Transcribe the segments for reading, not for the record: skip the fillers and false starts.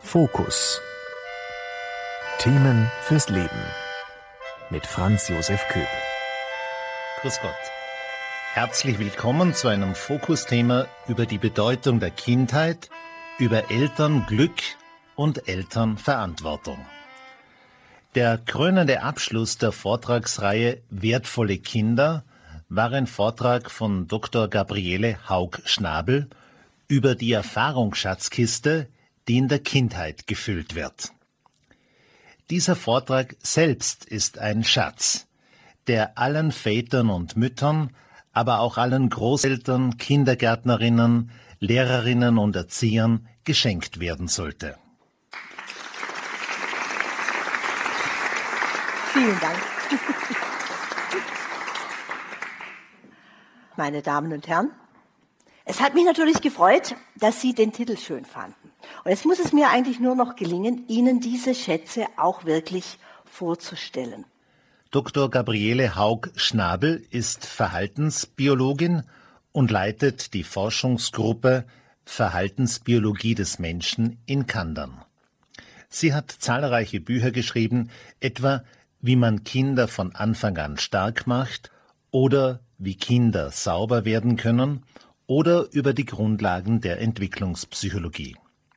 Fokus. Themen fürs Leben. Mit Franz Josef Köb. Grüß Gott. Herzlich willkommen zu einem Fokusthema über die Bedeutung der Kindheit, über Elternglück und Elternverantwortung. Der krönende Abschluss der Vortragsreihe Wertvolle Kinder war ein Vortrag von Dr. Gabriele Haug-Schnabel über die Erfahrungsschatzkiste, die in der Kindheit gefüllt wird. Dieser Vortrag selbst ist ein Schatz, der allen Vätern und Müttern, aber auch allen Großeltern, Kindergärtnerinnen, Lehrerinnen und Erziehern geschenkt werden sollte. Vielen Dank. Meine Damen und Herren, es hat mich natürlich gefreut, dass Sie den Titel schön fanden. Und jetzt muss es mir eigentlich nur noch gelingen, Ihnen diese Schätze auch wirklich vorzustellen. Dr. Gabriele Haug-Schnabel ist Verhaltensbiologin und leitet die Forschungsgruppe Verhaltensbiologie des Menschen in Kandern. Sie hat zahlreiche Bücher geschrieben, etwa Wie man Kinder von Anfang an stark macht oder Wie Kinder sauber werden können oder über die Grundlagen der Entwicklungspsychologie.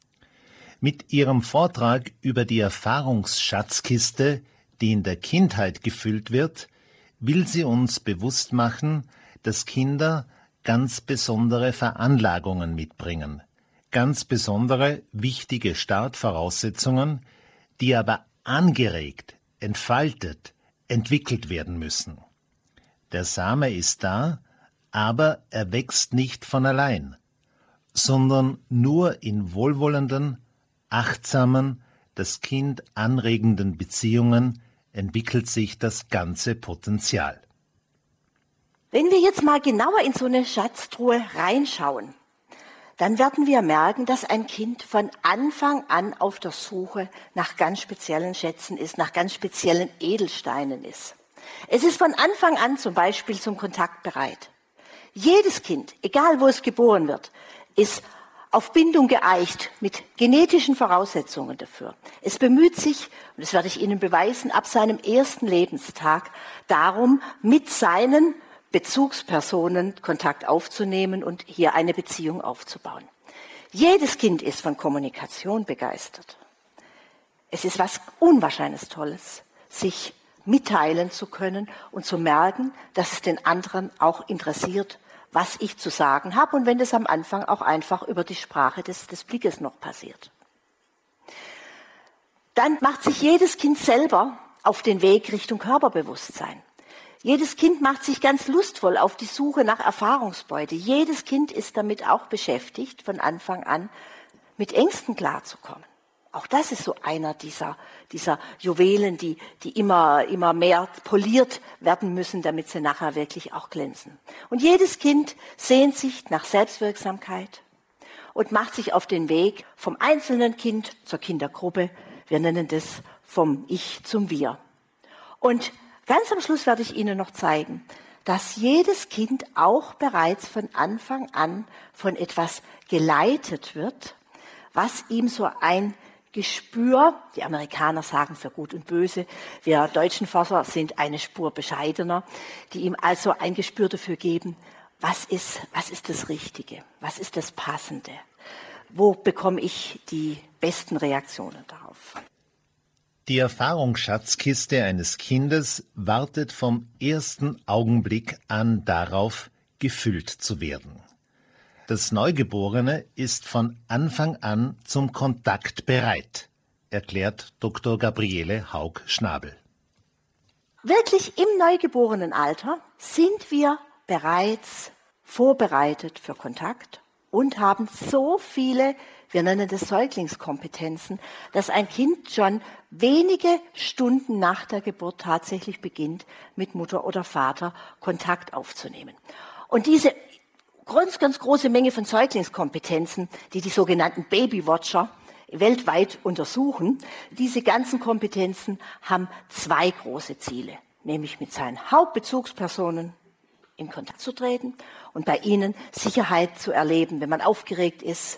Mit ihrem Vortrag über die Erfahrungsschatzkiste, die in der Kindheit gefüllt wird, will sie uns bewusst machen, dass Kinder ganz besondere Veranlagungen mitbringen, ganz besondere wichtige Startvoraussetzungen, die aber angeregt, entfaltet, entwickelt werden müssen. Der Same ist da, aber er wächst nicht von allein, sondern nur in wohlwollenden, achtsamen, das Kind anregenden Beziehungen entwickelt sich das ganze Potenzial. Wenn wir jetzt mal genauer in so eine Schatztruhe reinschauen, dann werden wir merken, dass ein Kind von Anfang an auf der Suche nach ganz speziellen Schätzen ist, nach ganz speziellen Edelsteinen ist. Es ist von Anfang an zum Beispiel zum Kontakt bereit. Jedes Kind, egal wo es geboren wird, ist auf Bindung geeicht mit genetischen Voraussetzungen dafür. Es bemüht sich, und das werde ich Ihnen beweisen, ab seinem ersten Lebenstag darum, mit seinen Bezugspersonen Kontakt aufzunehmen und hier eine Beziehung aufzubauen. Jedes Kind ist von Kommunikation begeistert. Es ist was unwahrscheinlich Tolles, sich mitteilen zu können und zu merken, dass es den anderen auch interessiert, was ich zu sagen habe und wenn das am Anfang auch einfach über die Sprache des Blickes noch passiert. Dann macht sich jedes Kind selber auf den Weg Richtung Körperbewusstsein. Jedes Kind macht sich ganz lustvoll auf die Suche nach Erfahrungsbeute. Jedes Kind ist damit auch beschäftigt, von Anfang an mit Ängsten klarzukommen. Auch das ist so einer dieser Juwelen, die immer mehr poliert werden müssen, damit sie nachher wirklich auch glänzen. Und jedes Kind sehnt sich nach Selbstwirksamkeit und macht sich auf den Weg vom einzelnen Kind zur Kindergruppe. Wir nennen das vom Ich zum Wir. Und ganz am Schluss werde ich Ihnen noch zeigen, dass jedes Kind auch bereits von Anfang an von etwas geleitet wird, was ihm so ein Gespür, die Amerikaner sagen für Gut und Böse, wir deutschen Forscher sind eine Spur bescheidener, die ihm also ein Gespür dafür geben, was ist das Richtige, was ist das Passende, wo bekomme ich die besten Reaktionen darauf. Die Erfahrungsschatzkiste eines Kindes wartet vom ersten Augenblick an darauf, gefüllt zu werden. Das Neugeborene ist von Anfang an zum Kontakt bereit, erklärt Dr. Gabriele Haug-Schnabel. Wirklich im Neugeborenenalter sind wir bereits vorbereitet für Kontakt und haben so viele, wir nennen das Säuglingskompetenzen, dass ein Kind schon wenige Stunden nach der Geburt tatsächlich beginnt, mit Mutter oder Vater Kontakt aufzunehmen. Und diese ganz große Menge von Säuglingskompetenzen, die sogenannten Babywatcher weltweit untersuchen. Diese ganzen Kompetenzen haben zwei große Ziele, nämlich mit seinen Hauptbezugspersonen in Kontakt zu treten und bei ihnen Sicherheit zu erleben, wenn man aufgeregt ist,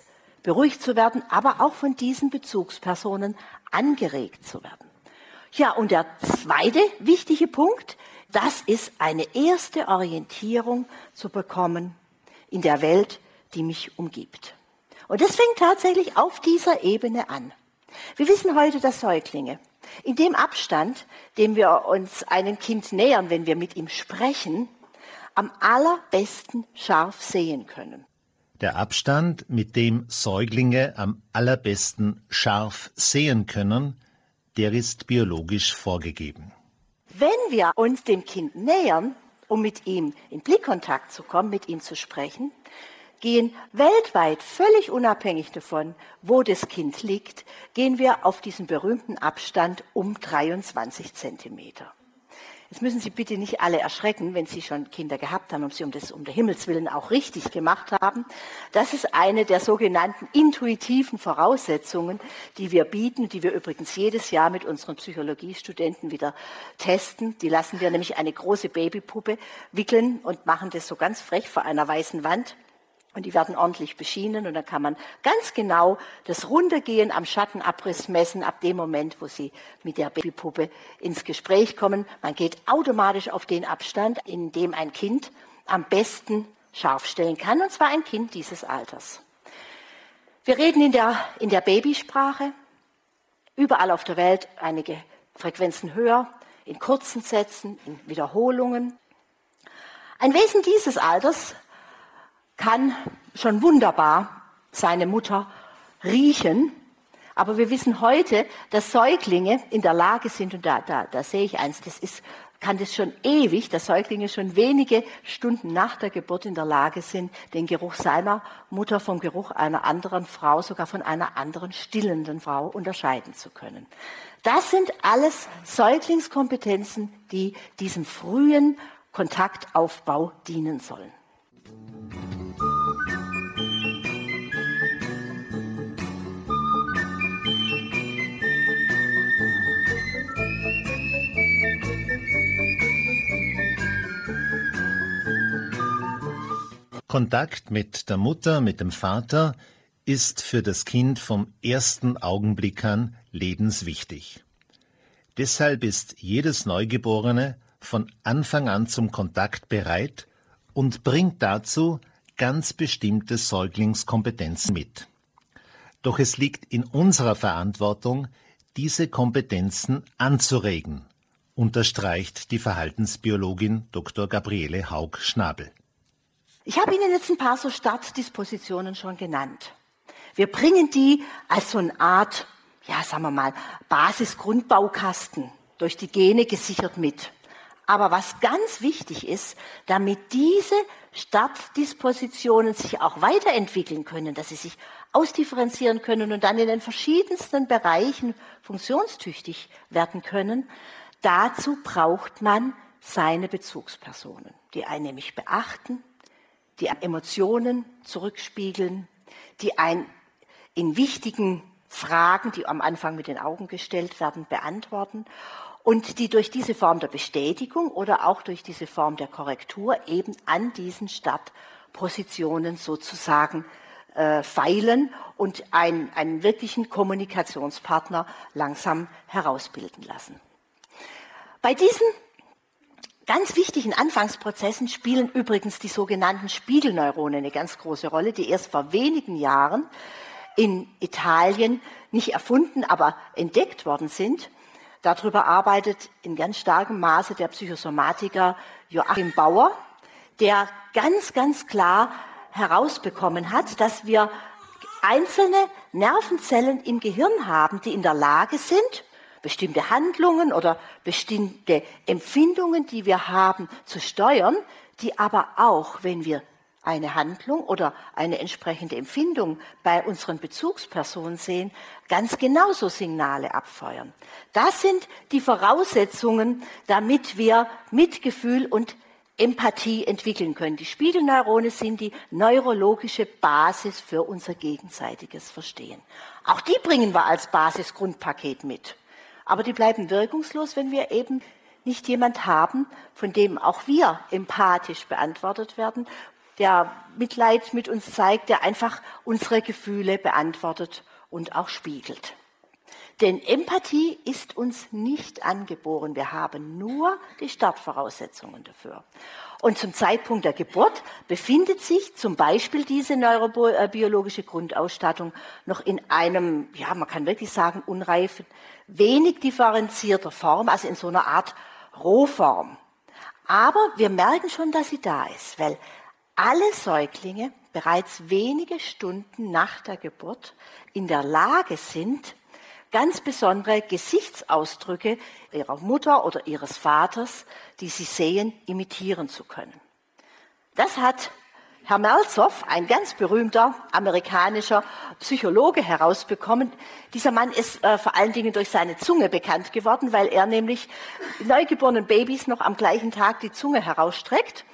beruhigt zu werden, aber auch von diesen Bezugspersonen angeregt zu werden. Ja, und der zweite wichtige Punkt, das ist eine erste Orientierung zu bekommen in der Welt, die mich umgibt. Und das fängt tatsächlich auf dieser Ebene an. Wir wissen heute, dass Säuglinge in dem Abstand, dem wir uns einem Kind nähern, wenn wir mit ihm sprechen, am allerbesten scharf sehen können. Der Abstand, mit dem Säuglinge am allerbesten scharf sehen können, der ist biologisch vorgegeben. Wenn wir uns dem Kind nähern, um mit ihm in Blickkontakt zu kommen, mit ihm zu sprechen, gehen weltweit, völlig unabhängig davon, wo das Kind liegt, gehen wir auf diesen berühmten Abstand um 23 Zentimeter. Jetzt müssen Sie bitte nicht alle erschrecken, wenn Sie schon Kinder gehabt haben und Sie um der Himmels Willen auch richtig gemacht haben. Das ist eine der sogenannten intuitiven Voraussetzungen, die wir bieten, die wir übrigens jedes Jahr mit unseren Psychologiestudenten wieder testen. Die lassen wir nämlich eine große Babypuppe wickeln und machen das so ganz frech vor einer weißen Wand. Und die werden ordentlich beschienen und dann kann man ganz genau das Runtergehen am Schattenabriss messen, ab dem Moment, wo Sie mit der Babypuppe ins Gespräch kommen. Man geht automatisch auf den Abstand, in dem ein Kind am besten scharf stellen kann, und zwar ein Kind dieses Alters. Wir reden in der Babysprache, überall auf der Welt einige Frequenzen höher, in kurzen Sätzen, in Wiederholungen. Ein Wesen dieses Alters kann schon wunderbar seine Mutter riechen. Aber wir wissen heute, dass Säuglinge in der Lage sind, und da sehe ich eins, kann das schon ewig, dass Säuglinge schon wenige Stunden nach der Geburt in der Lage sind, den Geruch seiner Mutter vom Geruch einer anderen Frau, sogar von einer anderen stillenden Frau unterscheiden zu können. Das sind alles Säuglingskompetenzen, die diesem frühen Kontaktaufbau dienen sollen. Kontakt mit der Mutter, mit dem Vater ist für das Kind vom ersten Augenblick an lebenswichtig. Deshalb ist jedes Neugeborene von Anfang an zum Kontakt bereit und bringt dazu ganz bestimmte Säuglingskompetenzen mit. Doch es liegt in unserer Verantwortung, diese Kompetenzen anzuregen, unterstreicht die Verhaltensbiologin Dr. Gabriele Haug-Schnabel. Ich habe Ihnen jetzt ein paar so Startdispositionen schon genannt. Wir bringen die als so eine Art, ja, sagen wir mal, Basis-Grundbaukasten durch die Gene gesichert mit. Aber was ganz wichtig ist, damit diese Startdispositionen sich auch weiterentwickeln können, dass sie sich ausdifferenzieren können und dann in den verschiedensten Bereichen funktionstüchtig werden können, dazu braucht man seine Bezugspersonen, die einen nämlich beachten, die Emotionen zurückspiegeln, die einen in wichtigen Fragen, die am Anfang mit den Augen gestellt werden, beantworten und die durch diese Form der Bestätigung oder auch durch diese Form der Korrektur eben an diesen Startpositionen sozusagen feilen und einen wirklichen Kommunikationspartner langsam herausbilden lassen. Bei diesen ganz wichtigen Anfangsprozessen spielen übrigens die sogenannten Spiegelneurone eine ganz große Rolle, die erst vor wenigen Jahren in Italien nicht erfunden, aber entdeckt worden sind. Darüber arbeitet in ganz starkem Maße der Psychosomatiker Joachim Bauer, der ganz, ganz klar herausbekommen hat, dass wir einzelne Nervenzellen im Gehirn haben, die in der Lage sind, bestimmte Handlungen oder bestimmte Empfindungen, die wir haben, zu steuern, die aber auch, wenn wir eine Handlung oder eine entsprechende Empfindung bei unseren Bezugspersonen sehen, ganz genauso Signale abfeuern. Das sind die Voraussetzungen, damit wir Mitgefühl und Empathie entwickeln können. Die Spiegelneurone sind die neurologische Basis für unser gegenseitiges Verstehen. Auch die bringen wir als Basisgrundpaket mit. Aber die bleiben wirkungslos, wenn wir eben nicht jemand haben, von dem auch wir empathisch beantwortet werden, der Mitleid mit uns zeigt, der einfach unsere Gefühle beantwortet und auch spiegelt. Denn Empathie ist uns nicht angeboren. Wir haben nur die Startvoraussetzungen dafür. Und zum Zeitpunkt der Geburt befindet sich zum Beispiel diese neurobiologische Grundausstattung noch in einem, ja, man kann wirklich sagen, unreifen, wenig differenzierter Form, also in so einer Art Rohform. Aber wir merken schon, dass sie da ist, weil alle Säuglinge bereits wenige Stunden nach der Geburt in der Lage sind, ganz besondere Gesichtsausdrücke ihrer Mutter oder ihres Vaters, die sie sehen, imitieren zu können. Das hat Herr Meltzoff, ein ganz berühmter amerikanischer Psychologe, herausbekommen. Dieser Mann ist vor allen Dingen durch seine Zunge bekannt geworden, weil er nämlich neugeborenen Babys noch am gleichen Tag die Zunge herausstreckt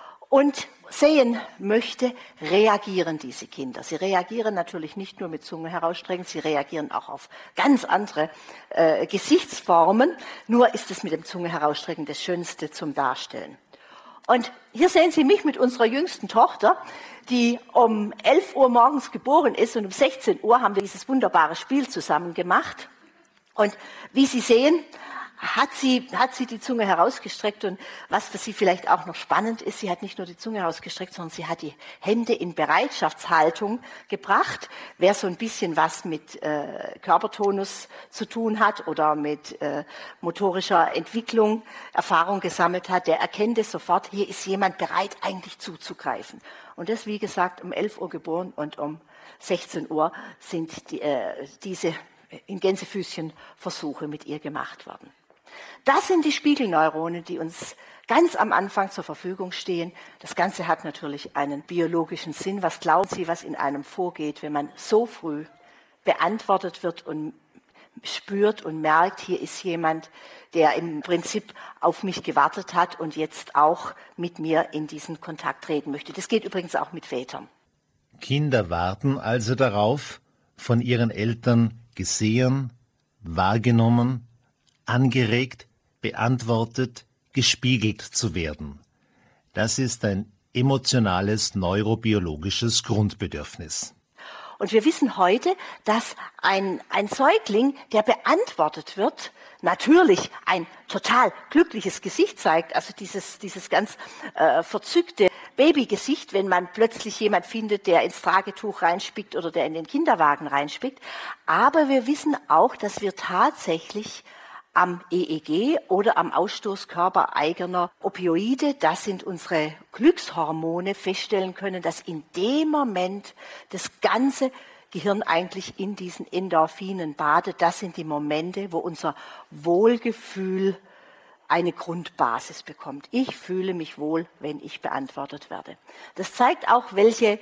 und sehen möchte, reagieren diese Kinder. Sie reagieren natürlich nicht nur mit Zunge herausstrecken, sie reagieren auch auf ganz andere Gesichtsformen. Nur ist es mit dem Zunge herausstrecken das Schönste zum Darstellen. Und hier sehen Sie mich mit unserer jüngsten Tochter, die um 11 Uhr morgens geboren ist, und um 16 Uhr haben wir dieses wunderbare Spiel zusammen gemacht. Und wie Sie sehen, hat sie die Zunge herausgestreckt, und was für sie vielleicht auch noch spannend ist, sie hat nicht nur die Zunge herausgestreckt, sondern sie hat die Hände in Bereitschaftshaltung gebracht. Wer so ein bisschen was mit Körpertonus zu tun hat oder mit motorischer Entwicklung Erfahrung gesammelt hat, der erkennt es sofort, hier ist jemand bereit, eigentlich zuzugreifen. Und das, wie gesagt, um 11 Uhr geboren, und um 16 Uhr sind diese in Gänsefüßchen Versuche mit ihr gemacht worden. Das sind die Spiegelneuronen, die uns ganz am Anfang zur Verfügung stehen. Das Ganze hat natürlich einen biologischen Sinn. Was glauben Sie, was in einem vorgeht, wenn man so früh beantwortet wird und spürt und merkt, hier ist jemand, der im Prinzip auf mich gewartet hat und jetzt auch mit mir in diesen Kontakt treten möchte. Das geht übrigens auch mit Vätern. Kinder warten also darauf, von ihren Eltern gesehen, wahrgenommen, angeregt, beantwortet, gespiegelt zu werden. Das ist ein emotionales, neurobiologisches Grundbedürfnis. Und wir wissen heute, dass ein Säugling, der beantwortet wird, natürlich ein total glückliches Gesicht zeigt, also dieses ganz verzückte Babygesicht, wenn man plötzlich jemand findet, der ins Tragetuch reinspickt oder der in den Kinderwagen reinspickt. Aber wir wissen auch, dass wir tatsächlich am EEG oder am Ausstoß körpereigener Opioide, das sind unsere Glückshormone, feststellen können, dass in dem Moment das ganze Gehirn eigentlich in diesen Endorphinen badet. Das sind die Momente, wo unser Wohlgefühl eine Grundbasis bekommt. Ich fühle mich wohl, wenn ich beantwortet werde. Das zeigt auch, welche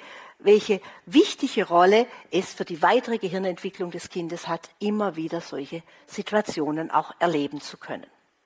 wichtige Rolle es für die weitere Gehirnentwicklung des Kindes hat, immer wieder solche Situationen auch erleben zu können.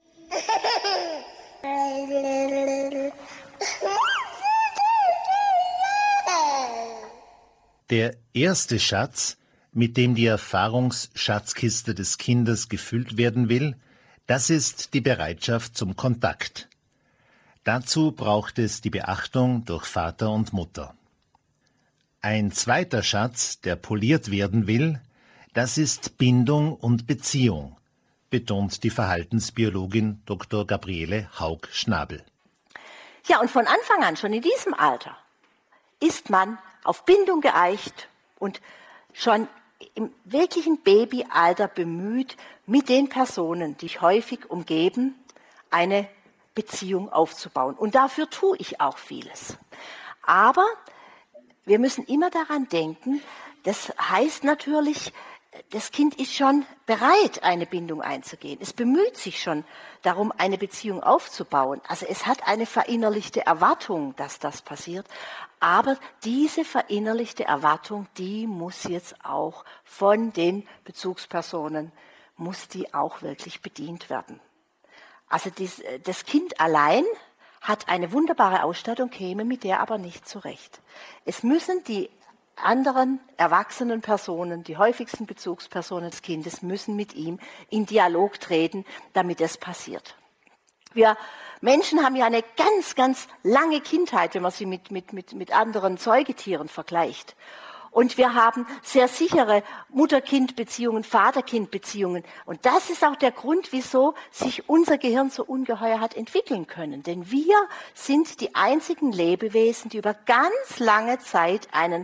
Der erste Schatz, mit dem die Erfahrungsschatzkiste des Kindes gefüllt werden will, das ist die Bereitschaft zum Kontakt. Dazu braucht es die Beachtung durch Vater und Mutter. Ein zweiter Schatz, der poliert werden will, das ist Bindung und Beziehung, betont die Verhaltensbiologin Dr. Gabriele Haug-Schnabel. Ja, und von Anfang an, schon in diesem Alter, ist man auf Bindung geeicht und schon im wirklichen Babyalter bemüht, mit den Personen, die dich häufig umgeben, eine Beziehung aufzubauen. Und dafür tue ich auch vieles. Aber wir müssen immer daran denken, das heißt natürlich, das Kind ist schon bereit, eine Bindung einzugehen. Es bemüht sich schon darum, eine Beziehung aufzubauen. Also es hat eine verinnerlichte Erwartung, dass das passiert. Aber diese verinnerlichte Erwartung, die muss jetzt auch von den Bezugspersonen, muss die auch wirklich bedient werden. Also das Kind allein hat eine wunderbare Ausstattung, käme mit der aber nicht zurecht. Es müssen die anderen erwachsenen Personen, die häufigsten Bezugspersonen des Kindes, müssen mit ihm in Dialog treten, damit das passiert. Wir Menschen haben ja eine ganz, ganz lange Kindheit, wenn man sie mit anderen Säugetieren vergleicht. Und wir haben sehr sichere Mutter-Kind-Beziehungen, Vater-Kind-Beziehungen. Und das ist auch der Grund, wieso sich unser Gehirn so ungeheuer hat entwickeln können. Denn wir sind die einzigen Lebewesen, die über ganz lange Zeit einen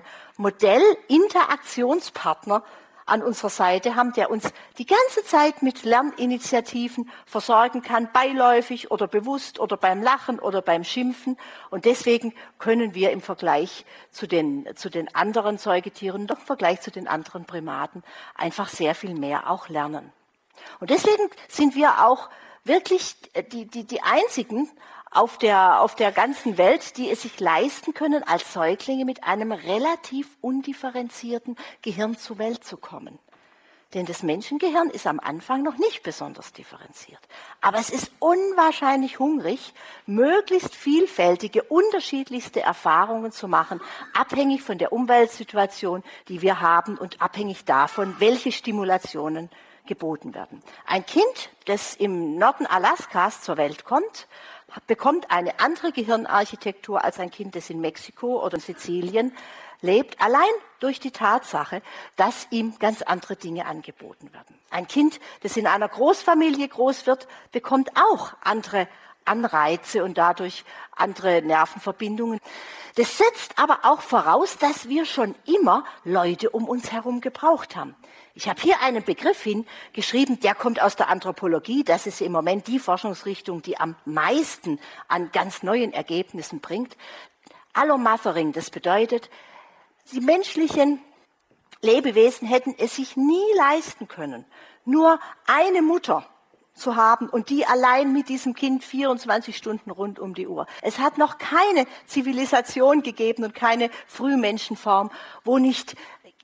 Modell-Interaktionspartner an unserer Seite haben, der uns die ganze Zeit mit Lerninitiativen versorgen kann, beiläufig oder bewusst oder beim Lachen oder beim Schimpfen. Und deswegen können wir im Vergleich zu den anderen Säugetieren, im Vergleich zu den anderen Primaten einfach sehr viel mehr auch lernen. Und deswegen sind wir auch wirklich die Einzigen auf der ganzen Welt, die es sich leisten können, als Säuglinge mit einem relativ undifferenzierten Gehirn zur Welt zu kommen. Denn das Menschengehirn ist am Anfang noch nicht besonders differenziert. Aber es ist unwahrscheinlich hungrig, möglichst vielfältige, unterschiedlichste Erfahrungen zu machen, abhängig von der Umweltsituation, die wir haben und abhängig davon, welche Stimulationen geboten werden. Ein Kind, das im Norden Alaskas zur Welt kommt, bekommt eine andere Gehirnarchitektur als ein Kind, das in Mexiko oder in Sizilien lebt, allein durch die Tatsache, dass ihm ganz andere Dinge angeboten werden. Ein Kind, das in einer Großfamilie groß wird, bekommt auch andere Anreize und dadurch andere Nervenverbindungen. Das setzt aber auch voraus, dass wir schon immer Leute um uns herum gebraucht haben. Ich habe hier einen Begriff hingeschrieben, der kommt aus der Anthropologie. Das ist im Moment die Forschungsrichtung, die am meisten an ganz neuen Ergebnissen bringt. Allomothering, das bedeutet, die menschlichen Lebewesen hätten es sich nie leisten können, nur eine Mutter zu haben und die allein mit diesem Kind 24 Stunden rund um die Uhr. Es hat noch keine Zivilisation gegeben und keine Frühmenschenform, wo nicht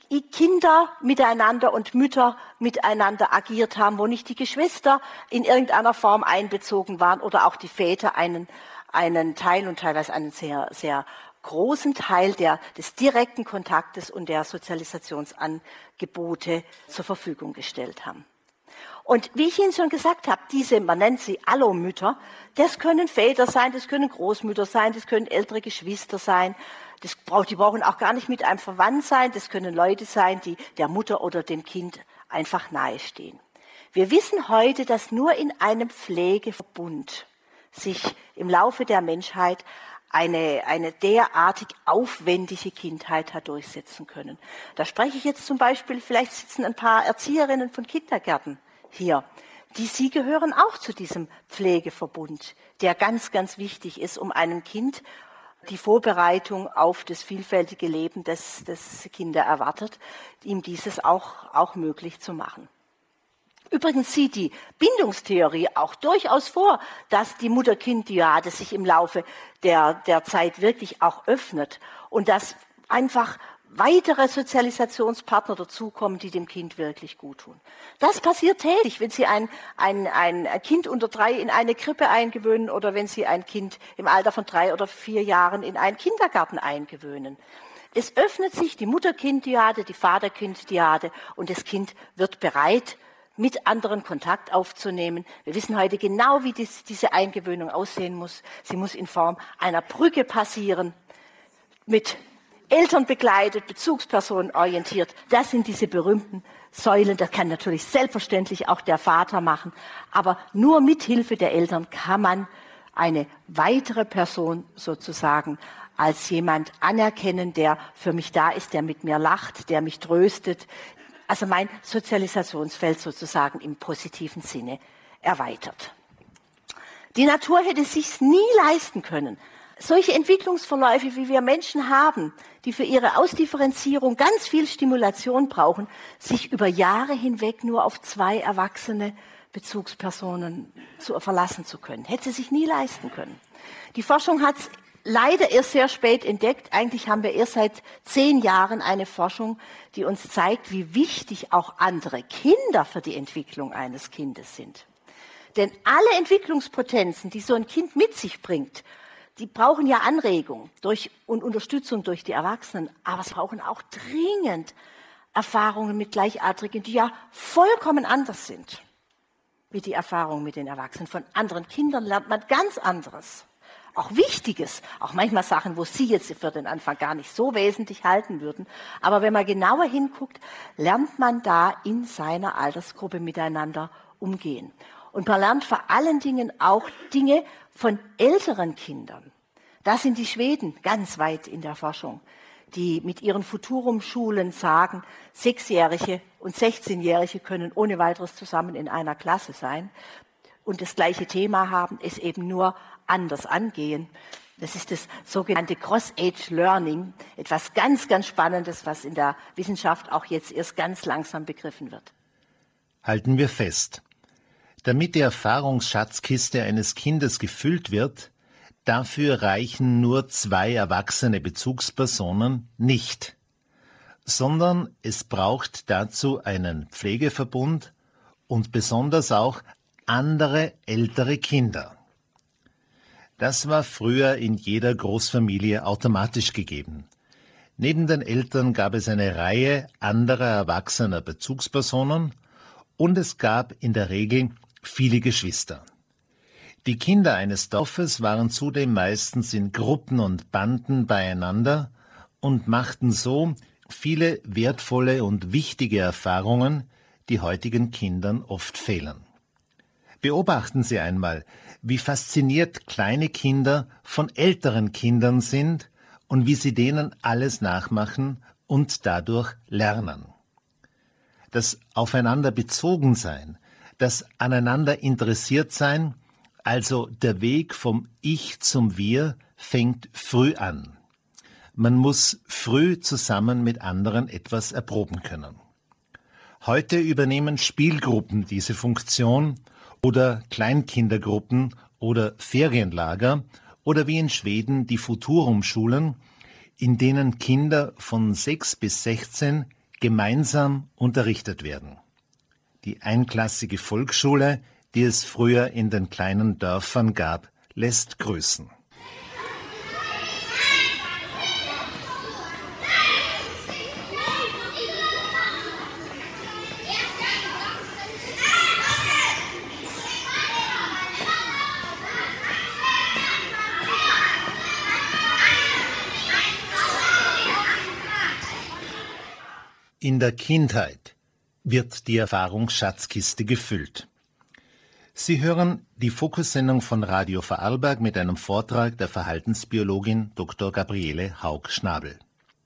Kinder miteinander und Mütter miteinander agiert haben, wo nicht die Geschwister in irgendeiner Form einbezogen waren oder auch die Väter einen Teil und teilweise einen sehr, sehr großen Teil des direkten Kontaktes und der Sozialisationsangebote zur Verfügung gestellt haben. Und wie ich Ihnen schon gesagt habe, man nennt sie Allomütter, das können Väter sein, das können Großmütter sein, das können ältere Geschwister sein, die brauchen auch gar nicht mit einem verwandt sein, das können Leute sein, die der Mutter oder dem Kind einfach nahestehen. Wir wissen heute, dass nur in einem Pflegeverbund sich im Laufe der Menschheit eine derartig aufwendige Kindheit hat durchsetzen können. Da spreche ich jetzt zum Beispiel, vielleicht sitzen ein paar Erzieherinnen von Kindergärten hier. Sie gehören auch zu diesem Pflegeverbund, der ganz, ganz wichtig ist, um einem Kind die Vorbereitung auf das vielfältige Leben, das Kinder erwartet, ihm dieses auch möglich zu machen. Übrigens sieht die Bindungstheorie auch durchaus vor, dass die Mutter-Kind-Dyade sich im Laufe der Zeit wirklich auch öffnet und dass einfach weitere Sozialisationspartner dazukommen, die dem Kind wirklich gut tun. Das passiert täglich, wenn Sie ein Kind unter 3 in eine Krippe eingewöhnen oder wenn Sie ein Kind im Alter von 3 oder 4 Jahren in einen Kindergarten eingewöhnen. Es öffnet sich die Mutter-Kind-Dyade, die Vater-Kind-Dyade und das Kind wird bereit, mit anderen Kontakt aufzunehmen. Wir wissen heute genau, wie diese Eingewöhnung aussehen muss. Sie muss in Form einer Brücke passieren, mit Eltern begleitet, Bezugspersonen orientiert. Das sind diese berühmten Säulen. Das kann natürlich selbstverständlich auch der Vater machen. Aber nur mit Hilfe der Eltern kann man eine weitere Person sozusagen als jemand anerkennen, der für mich da ist, der mit mir lacht, der mich tröstet. Also mein Sozialisationsfeld sozusagen im positiven Sinne erweitert. Die Natur hätte es sich nie leisten können, solche Entwicklungsverläufe, wie wir Menschen haben, die für ihre Ausdifferenzierung ganz viel Stimulation brauchen, sich über Jahre hinweg nur auf 2 erwachsene Bezugspersonen verlassen zu können. Hätte sie sich nie leisten können. Die Forschung hat es leider erst sehr spät entdeckt. Eigentlich haben wir erst seit 10 Jahren eine Forschung, die uns zeigt, wie wichtig auch andere Kinder für die Entwicklung eines Kindes sind. Denn alle Entwicklungspotenzen, die so ein Kind mit sich bringt, die brauchen ja Anregung und Unterstützung durch die Erwachsenen, aber es brauchen auch dringend Erfahrungen mit Gleichaltrigen, die ja vollkommen anders sind. wie die Erfahrung mit den Erwachsenen. Von anderen Kindern lernt man ganz anderes. Auch Wichtiges, auch manchmal Sachen, wo Sie jetzt für den Anfang gar nicht so wesentlich halten würden. Aber wenn man genauer hinguckt, lernt man da in seiner Altersgruppe miteinander umgehen. Und man lernt vor allen Dingen auch Dinge von älteren Kindern. Da sind die Schweden ganz weit in der Forschung, die mit ihren Futurum-Schulen sagen, 6-Jährige und 16-Jährige können ohne weiteres zusammen in einer Klasse sein und das gleiche Thema haben, es eben nur anders angehen. Das ist das sogenannte Cross-Age-Learning, etwas ganz, ganz Spannendes, was in der Wissenschaft auch jetzt erst ganz langsam begriffen wird. Halten wir fest. Damit die Erfahrungsschatzkiste eines Kindes gefüllt wird, dafür reichen nur 2 erwachsene Bezugspersonen nicht, sondern es braucht dazu einen Pflegeverbund und besonders auch andere ältere Kinder. Das war früher in jeder Großfamilie automatisch gegeben. Neben den Eltern gab es eine Reihe anderer erwachsener Bezugspersonen und es gab in der Regel viele Geschwister. Die Kinder eines Dorfes waren zudem meistens in Gruppen und Banden beieinander und machten so viele wertvolle und wichtige Erfahrungen, die heutigen Kindern oft fehlen. Beobachten Sie einmal, wie fasziniert kleine Kinder von älteren Kindern sind und wie sie denen alles nachmachen und dadurch lernen. Das Aufeinander bezogen sein, das aneinander interessiert sein, also der Weg vom Ich zum Wir, fängt früh an. Man muss früh zusammen mit anderen etwas erproben können. Heute übernehmen Spielgruppen diese Funktion oder Kleinkindergruppen oder Ferienlager oder wie in Schweden die Futurum-Schulen, in denen Kinder von 6 bis 16 gemeinsam unterrichtet werden. Die einklassige Volksschule, die es früher in den kleinen Dörfern gab, lässt grüßen. In der Kindheit wird die Erfahrungsschatzkiste gefüllt. Sie hören die Fokussendung von Radio Vorarlberg mit einem Vortrag der Verhaltensbiologin Dr. Gabriele Haug-Schnabel.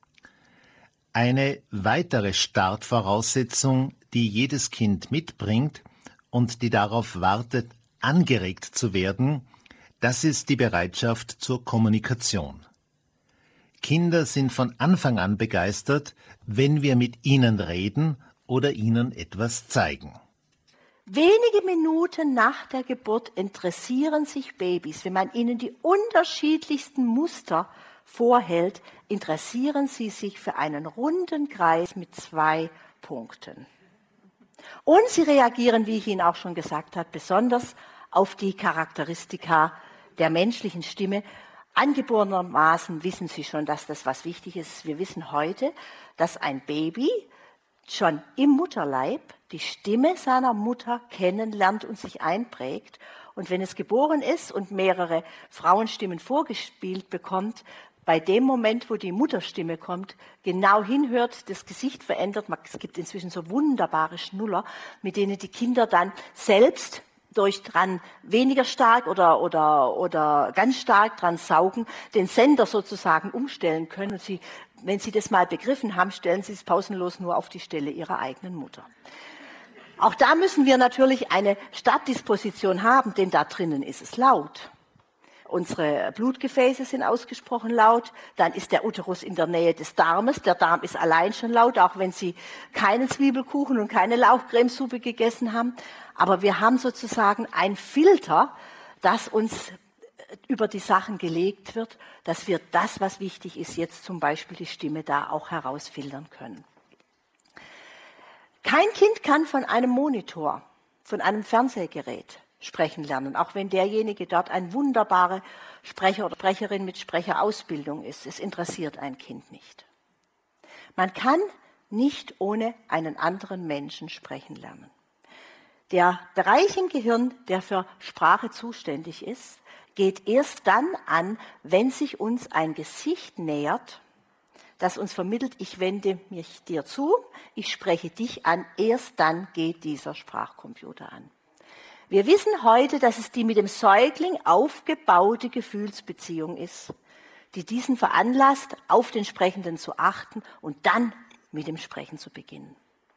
Eine weitere Startvoraussetzung, die jedes Kind mitbringt und die darauf wartet, angeregt zu werden, das ist die Bereitschaft zur Kommunikation. Kinder sind von Anfang an begeistert, wenn wir mit ihnen reden oder ihnen etwas zeigen. Wenige Minuten nach der Geburt interessieren sich Babys, wenn man ihnen die unterschiedlichsten Muster vorhält, interessieren sie sich für einen runden Kreis mit 2 Punkten. Und sie reagieren, wie ich Ihnen auch schon gesagt habe, besonders auf die Charakteristika der menschlichen Stimme. Angeborenermaßen wissen Sie schon, dass das was wichtig ist. Wir wissen heute, dass ein Baby schon im Mutterleib die Stimme seiner Mutter kennenlernt und sich einprägt. Und wenn es geboren ist und mehrere Frauenstimmen vorgespielt bekommt, bei dem Moment, wo die Mutterstimme kommt, genau hinhört, das Gesicht verändert. Es gibt inzwischen so wunderbare Schnuller, mit denen die Kinder dann selbst durch dran weniger stark oder ganz stark dran saugen, den Sender sozusagen umstellen können. Und wenn Sie das mal begriffen haben, stellen Sie es pausenlos nur auf die Stelle Ihrer eigenen Mutter. Auch da müssen wir natürlich eine Startdisposition haben, denn da drinnen ist es laut. Unsere Blutgefäße sind ausgesprochen laut, dann ist der Uterus in der Nähe des Darmes. Der Darm ist allein schon laut, auch wenn Sie keinen Zwiebelkuchen und keine Lauchcremesuppe gegessen haben. Aber wir haben sozusagen ein Filter, das uns über die Sachen gelegt wird, dass wir das, was wichtig ist, jetzt zum Beispiel die Stimme da auch herausfiltern können. Kein Kind kann von einem Monitor, von einem Fernsehgerät sprechen lernen, auch wenn derjenige dort ein wunderbarer Sprecher oder Sprecherin mit Sprecherausbildung ist. Es interessiert ein Kind nicht. Man kann nicht ohne einen anderen Menschen sprechen lernen. Der Bereich im Gehirn, der für Sprache zuständig ist, geht erst dann an, wenn sich uns ein Gesicht nähert, das uns vermittelt, ich wende mich dir zu, ich spreche dich an, erst dann geht dieser Sprachcomputer an. Wir wissen heute, dass es die mit dem Säugling aufgebaute Gefühlsbeziehung ist, die diesen veranlasst, auf den Sprechenden zu achten und dann mit dem Sprechen zu beginnen.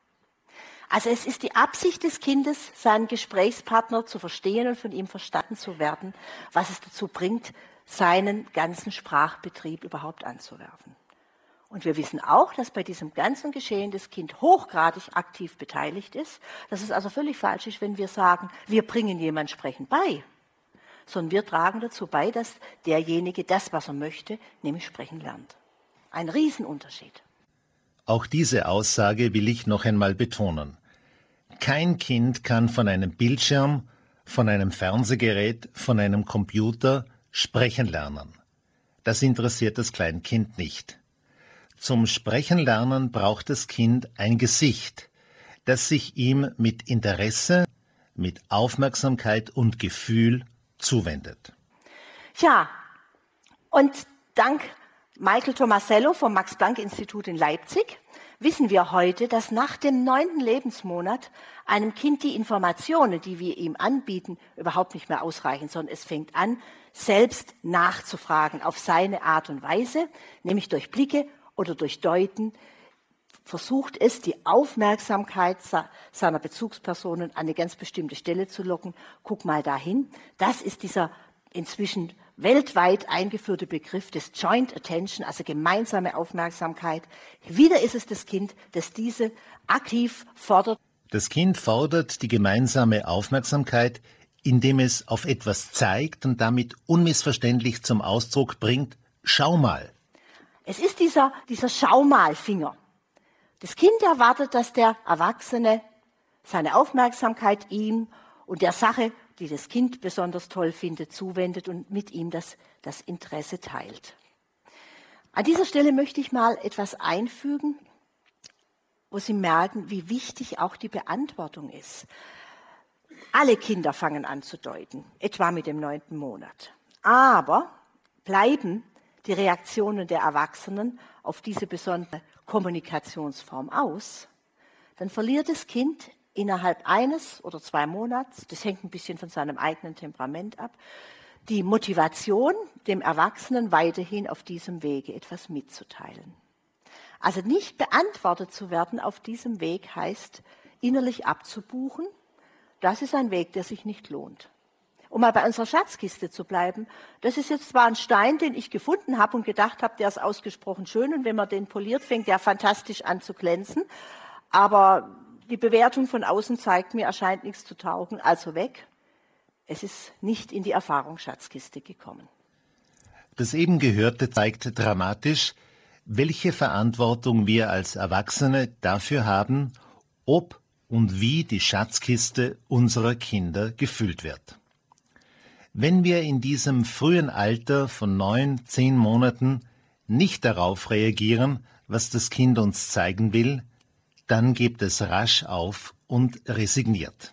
Also es ist die Absicht des Kindes, seinen Gesprächspartner zu verstehen und von ihm verstanden zu werden, was es dazu bringt, seinen ganzen Sprachbetrieb überhaupt anzuwerfen. Und wir wissen auch, dass bei diesem ganzen Geschehen das Kind hochgradig aktiv beteiligt ist, dass es also völlig falsch ist, wenn wir sagen, wir bringen jemand Sprechen bei, sondern wir tragen dazu bei, dass derjenige das, was er möchte, nämlich sprechen lernt. Ein Riesenunterschied. Auch diese Aussage will ich noch einmal betonen. Kein Kind kann von einem Bildschirm, von einem Fernsehgerät, von einem Computer sprechen lernen. Das interessiert das Kleinkind nicht. Zum Sprechen lernen braucht das Kind ein Gesicht, das sich ihm mit Interesse, mit Aufmerksamkeit und Gefühl zuwendet. Ja, und dank Michael Tomasello vom Max-Planck-Institut in Leipzig wissen wir heute, dass nach dem 9. Lebensmonat einem Kind die Informationen, die wir ihm anbieten, überhaupt nicht mehr ausreichen, sondern es fängt an, selbst nachzufragen auf seine Art und Weise, nämlich durch Blicke oder durch Deuten, versucht es, die Aufmerksamkeit seiner Bezugspersonen an eine ganz bestimmte Stelle zu locken. Guck mal dahin. Das ist dieser inzwischen weltweit eingeführte Begriff des Joint Attention, also gemeinsame Aufmerksamkeit. Wieder ist es das Kind, das diese aktiv fordert. Das Kind fordert die gemeinsame Aufmerksamkeit, indem es auf etwas zeigt und damit unmissverständlich zum Ausdruck bringt, schau mal. Es ist dieser Schaumalfinger. Das Kind erwartet, dass der Erwachsene seine Aufmerksamkeit ihm und der Sache, die das Kind besonders toll findet, zuwendet und mit ihm das Interesse teilt. An dieser Stelle möchte ich mal etwas einfügen, wo Sie merken, wie wichtig auch die Beantwortung ist. Alle Kinder fangen an zu deuten, etwa mit dem 9. Monat. Aber bleiben die Reaktionen der Erwachsenen auf diese besondere Kommunikationsform aus, dann verliert das Kind innerhalb 1 oder 2 Monats, das hängt ein bisschen von seinem eigenen Temperament ab, die Motivation, dem Erwachsenen weiterhin auf diesem Wege etwas mitzuteilen. Also nicht beantwortet zu werden auf diesem Weg heißt, innerlich abzubuchen, das ist ein Weg, der sich nicht lohnt. Um mal bei unserer Schatzkiste zu bleiben, das ist jetzt zwar ein Stein, den ich gefunden habe und gedacht habe, der ist ausgesprochen schön und wenn man den poliert, fängt der fantastisch an zu glänzen, aber die Bewertung von außen zeigt mir, er scheint nichts zu taugen, also weg. Es ist nicht in die Erfahrungsschatzkiste gekommen. Das eben Gehörte zeigt dramatisch, welche Verantwortung wir als Erwachsene dafür haben, ob und wie die Schatzkiste unserer Kinder gefüllt wird. Wenn wir in diesem frühen Alter von 9, 10 Monaten nicht darauf reagieren, was das Kind uns zeigen will, dann gibt es rasch auf und resigniert.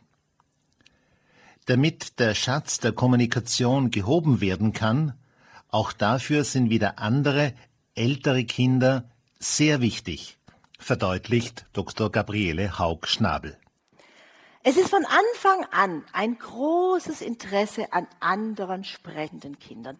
Damit der Schatz der Kommunikation gehoben werden kann, auch dafür sind wieder andere, ältere Kinder sehr wichtig, verdeutlicht Dr. Gabriele Haug-Schnabel. Es ist von Anfang an ein großes Interesse an anderen sprechenden Kindern.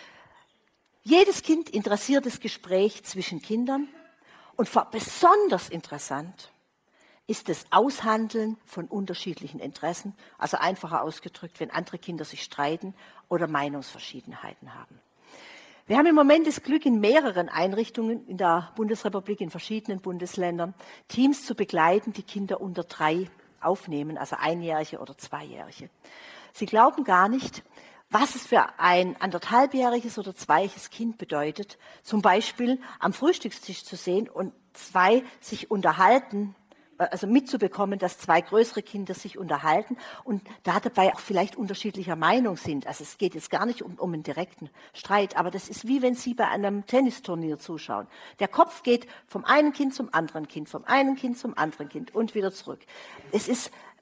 Jedes Kind interessiert das Gespräch zwischen Kindern und besonders interessant ist das Aushandeln von unterschiedlichen Interessen, also einfacher ausgedrückt, wenn andere Kinder sich streiten oder Meinungsverschiedenheiten haben. Wir haben im Moment das Glück, in mehreren Einrichtungen in der Bundesrepublik, in verschiedenen Bundesländern, Teams zu begleiten, die Kinder unter 3 aufnehmen, also Einjährige oder Zweijährige. Sie glauben gar nicht, was es für ein 1,5-jähriges oder 2-jähriges Kind bedeutet, zum Beispiel am Frühstückstisch zu sehen und 2 sich unterhalten, also mitzubekommen, dass 2 größere Kinder sich unterhalten und da dabei auch vielleicht unterschiedlicher Meinung sind. Also es geht jetzt gar nicht um einen direkten Streit, aber das ist wie wenn Sie bei einem Tennisturnier zuschauen. Der Kopf geht vom einen Kind zum anderen Kind, vom einen Kind zum anderen Kind und wieder zurück. Es ist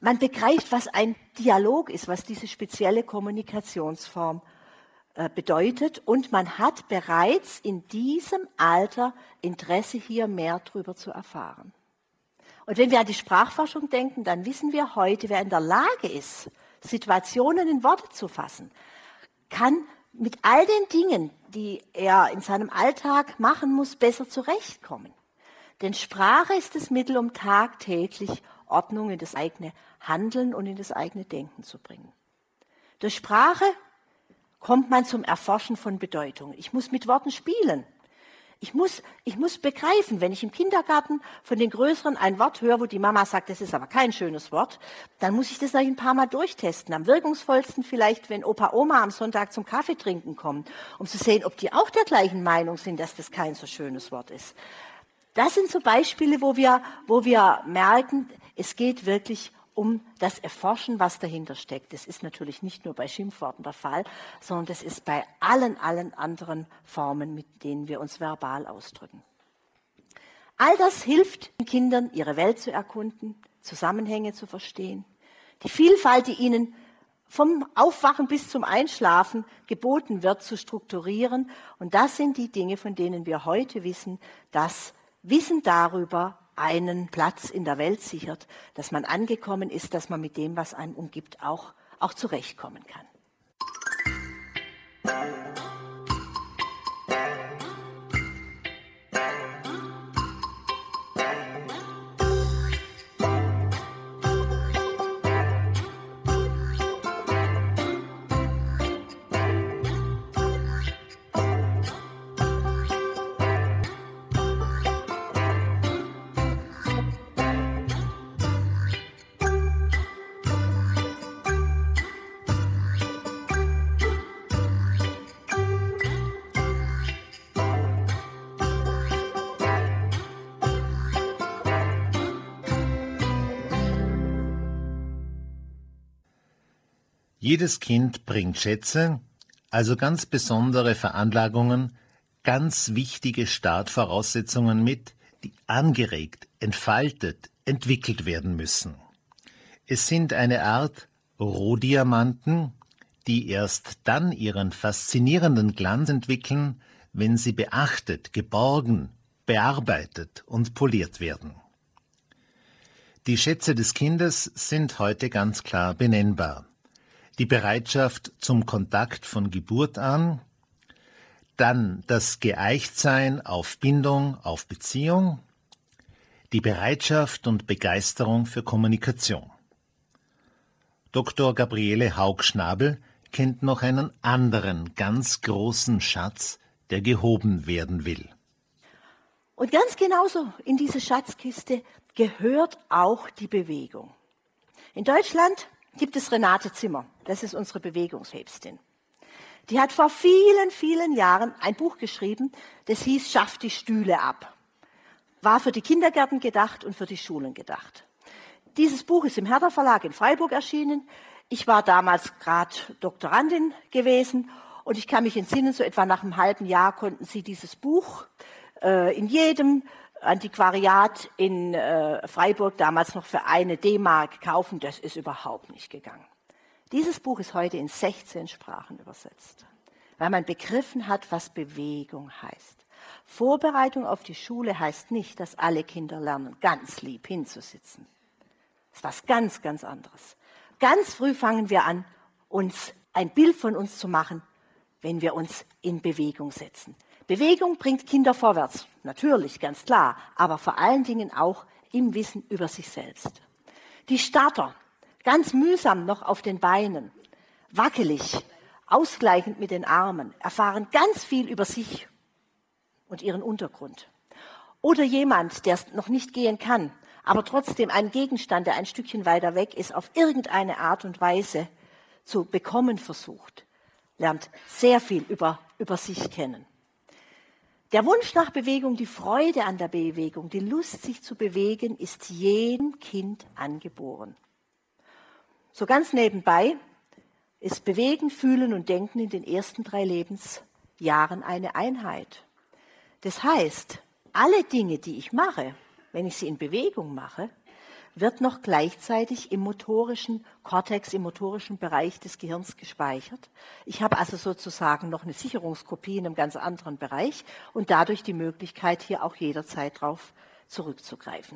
Man begreift, was ein Dialog ist, was diese spezielle Kommunikationsform bedeutet. Und man hat bereits in diesem Alter Interesse, hier mehr darüber zu erfahren. Und wenn wir an die Sprachforschung denken, dann wissen wir heute, wer in der Lage ist, Situationen in Worte zu fassen, kann mit all den Dingen, die er in seinem Alltag machen muss, besser zurechtkommen. Denn Sprache ist das Mittel, um tagtäglich Ordnung in das eigene Handeln und in das eigene Denken zu bringen. Durch Sprache kommt man zum Erforschen von Bedeutung. Ich muss mit Worten spielen. Ich muss begreifen, wenn ich im Kindergarten von den Größeren ein Wort höre, wo die Mama sagt, das ist aber kein schönes Wort, dann muss ich das ein paar Mal durchtesten. Am wirkungsvollsten vielleicht, wenn Opa, Oma am Sonntag zum Kaffee trinken kommen, um zu sehen, ob die auch der gleichen Meinung sind, dass das kein so schönes Wort ist. Das sind so Beispiele, wo wir merken, es geht wirklich um das Erforschen, was dahinter steckt. Das ist natürlich nicht nur bei Schimpfworten der Fall, sondern das ist bei allen anderen Formen, mit denen wir uns verbal ausdrücken. All das hilft den Kindern, ihre Welt zu erkunden, Zusammenhänge zu verstehen, die Vielfalt, die ihnen vom Aufwachen bis zum Einschlafen geboten wird, zu strukturieren. Und das sind die Dinge, von denen wir heute wissen, dass Wissen darüber einen Platz in der Welt sichert, dass man angekommen ist, dass man mit dem, was einen umgibt, auch zurechtkommen kann. Jedes Kind bringt Schätze, also ganz besondere Veranlagungen, ganz wichtige Startvoraussetzungen mit, die angeregt, entfaltet, entwickelt werden müssen. Es sind eine Art Rohdiamanten, die erst dann ihren faszinierenden Glanz entwickeln, wenn sie beachtet, geborgen, bearbeitet und poliert werden. Die Schätze des Kindes sind heute ganz klar benennbar. Die Bereitschaft zum Kontakt von Geburt an, dann das Geeichtsein auf Bindung, auf Beziehung, die Bereitschaft und Begeisterung für Kommunikation. Dr. Gabriele Haug-Schnabel kennt noch einen anderen ganz großen Schatz, der gehoben werden will. Und ganz genauso in diese Schatzkiste gehört auch die Bewegung. In Deutschland gibt es Renate Zimmer, das ist unsere Bewegungspäpstin. Die hat vor vielen, vielen Jahren ein Buch geschrieben, das hieß Schaff die Stühle ab. War für die Kindergärten gedacht und für die Schulen gedacht. Dieses Buch ist im Herder Verlag in Freiburg erschienen. Ich war damals gerade Doktorandin gewesen und ich kann mich entsinnen, so etwa nach einem halben Jahr konnten Sie dieses Buch in jedem Antiquariat in Freiburg damals noch für 1 D-Mark kaufen. Das ist überhaupt nicht gegangen. Dieses Buch ist heute in 16 Sprachen übersetzt, weil man begriffen hat, was Bewegung heißt. Vorbereitung auf die Schule heißt nicht, dass alle Kinder lernen, ganz lieb hinzusitzen. Das ist was ganz, ganz anderes. Ganz früh fangen wir an, uns ein Bild von uns zu machen, wenn wir uns in Bewegung setzen. Bewegung bringt Kinder vorwärts, natürlich, ganz klar, aber vor allen Dingen auch im Wissen über sich selbst. Die Starter, ganz mühsam noch auf den Beinen, wackelig, ausgleichend mit den Armen, erfahren ganz viel über sich und ihren Untergrund. Oder jemand, der noch nicht gehen kann, aber trotzdem einen Gegenstand, der ein Stückchen weiter weg ist, auf irgendeine Art und Weise zu bekommen versucht, lernt sehr viel über sich kennen. Der Wunsch nach Bewegung, die Freude an der Bewegung, die Lust, sich zu bewegen, ist jedem Kind angeboren. So ganz nebenbei ist Bewegen, Fühlen und Denken in den ersten 3 Lebensjahren eine Einheit. Das heißt, alle Dinge, die ich mache, wenn ich sie in Bewegung mache, wird noch gleichzeitig im motorischen Kortex, im motorischen Bereich des Gehirns gespeichert. Ich habe also sozusagen noch eine Sicherungskopie in einem ganz anderen Bereich und dadurch die Möglichkeit, hier auch jederzeit drauf zurückzugreifen.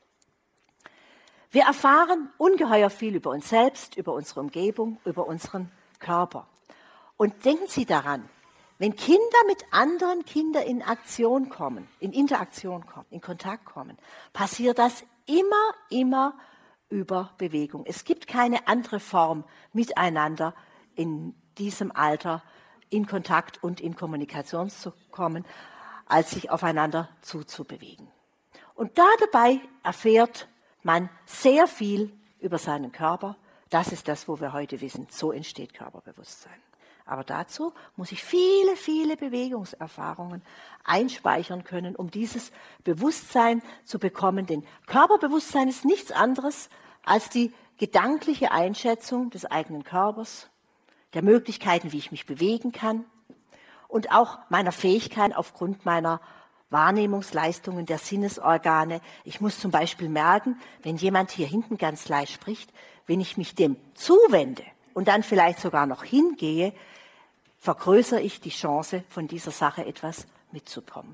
Wir erfahren ungeheuer viel über uns selbst, über unsere Umgebung, über unseren Körper. Und denken Sie daran, wenn Kinder mit anderen Kindern in Aktion kommen, in Interaktion kommen, in Kontakt kommen, passiert das immer über Bewegung. Es gibt keine andere Form, miteinander in diesem Alter in Kontakt und in Kommunikation zu kommen, als sich aufeinander zuzubewegen. Und dabei erfährt man sehr viel über seinen Körper. Das ist das, wo wir heute wissen. So entsteht Körperbewusstsein. Aber dazu muss ich viele Bewegungserfahrungen einspeichern können, um dieses Bewusstsein zu bekommen. Denn Körperbewusstsein ist nichts anderes als die gedankliche Einschätzung des eigenen Körpers, der Möglichkeiten, wie ich mich bewegen kann und auch meiner Fähigkeiten aufgrund meiner Wahrnehmungsleistungen der Sinnesorgane. Ich muss zum Beispiel merken, wenn jemand hier hinten ganz leicht spricht, wenn ich mich dem zuwende und dann vielleicht sogar noch hingehe, vergrößere ich die Chance, von dieser Sache etwas mitzubekommen.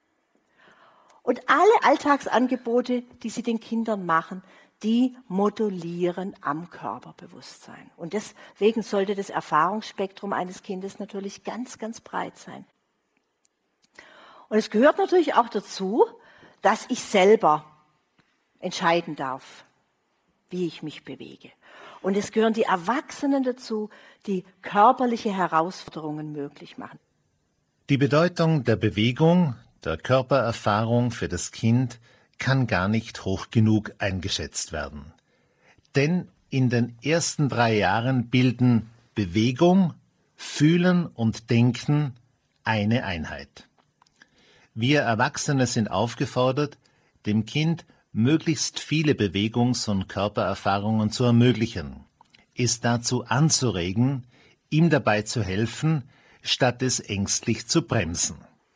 Und alle Alltagsangebote, die Sie den Kindern machen, die modulieren am Körperbewusstsein. Und deswegen sollte das Erfahrungsspektrum eines Kindes natürlich ganz breit sein. Und es gehört natürlich auch dazu, dass ich selber entscheiden darf, wie ich mich bewege. Und es gehören die Erwachsenen dazu, die körperliche Herausforderungen möglich machen. Die Bedeutung der Bewegung, der Körpererfahrung für das Kind kann gar nicht hoch genug eingeschätzt werden. Denn in den ersten 3 Jahren bilden Bewegung, Fühlen und Denken eine Einheit. Wir Erwachsene sind aufgefordert, dem Kind möglichst viele Bewegungs- und Körpererfahrungen zu ermöglichen, es dazu anzuregen, ihm dabei zu helfen, statt es ängstlich zu bremsen.